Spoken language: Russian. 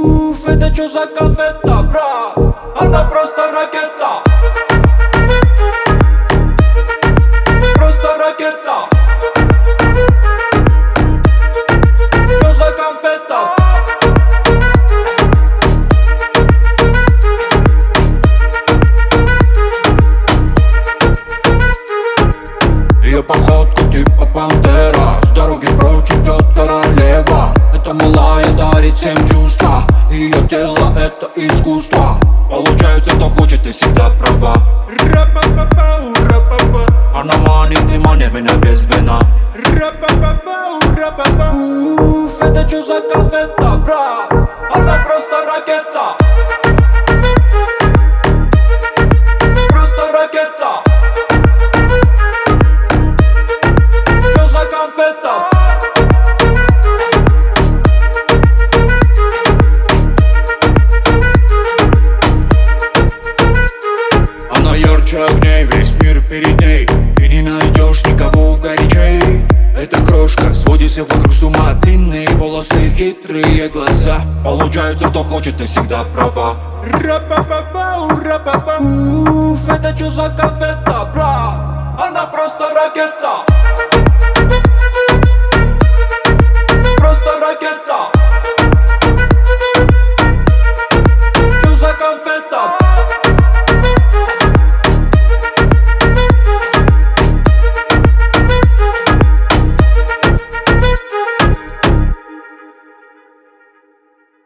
Уф, это чё за конфета, брат? Она просто ракета. Просто ракета. Чё за конфета? Ее походка типа пантера, с дороги прочь идет королева. Эта малая дарит всем чувства, ее тело это искусство. Получается, кто хочет и всегда права. Она манит и манит меня без вина. Уф, это чё за конфета, брат? Она просто ракета. Просто ракета. Чё за конфета? Она ярче огней, весь мир перед ней. Ты не найдешь никого горячей. Эта крошка сводит всех вокруг с ума. Длинные волосы, хитрые глаза. Получается, кто хочет, ты всегда права. Уф, это чё за конфета, брат?